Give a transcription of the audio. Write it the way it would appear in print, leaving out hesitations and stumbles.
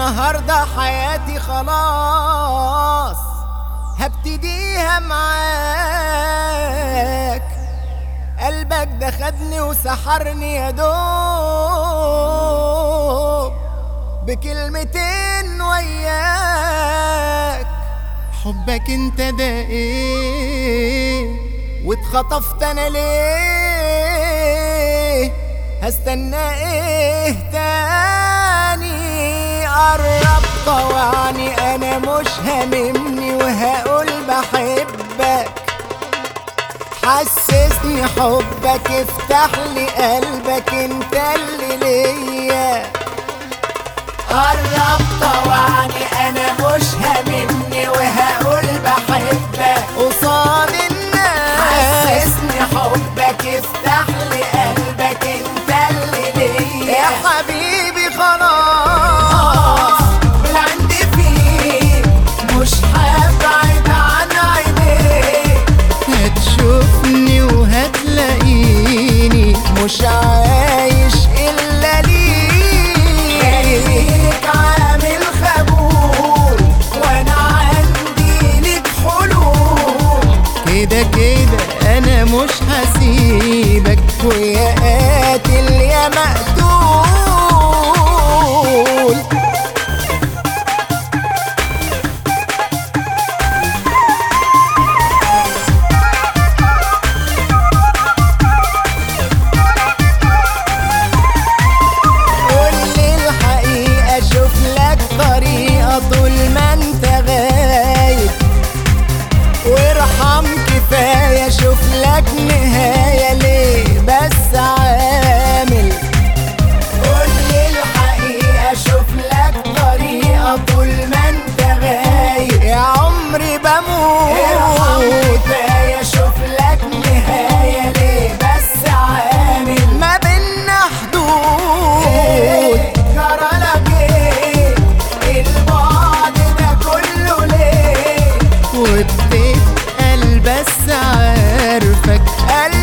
النهاردة حياتي خلاص هبتديها معاك. قلبك ده خدني وسحرني يا دوب بكلمتين وياك. حبك انت ده ايه واتخطفت انا ليه؟ هستنى ايه تاني؟ قرب طوعني انا مش هاممني وهقول بحبك. حسسني حبك افتح لي قلبك انت اللي ليا. قرب طوعني انا مش هاممني وهقول بحبك قصاد الناس. حسسني حبك افتح لي قلبك انت اللي ليا. يا حبيبي خلاص بالعند فيك مش هبعد عن عينيك. هتشوفني وهتلاقيني مش عايش الا ليك. عامل خبول وانا عندي لك حلول. كده كده انا مش هسيبك ويا قاتل يا مقتول. اشوف لك طريقة طول ما انت غايب. وارحم كفاية اشوف لك نهاية ليه بس عامل. قولي الحقيقة اشوف لك طريقة طول ما انت غايب. يا عمري بموت. ارحم كفاية اشوف لك نهاية ليه بس عامل. ما بينا حدود جرالك البعد ده كله ليه؟ وبتتقل بس عارفك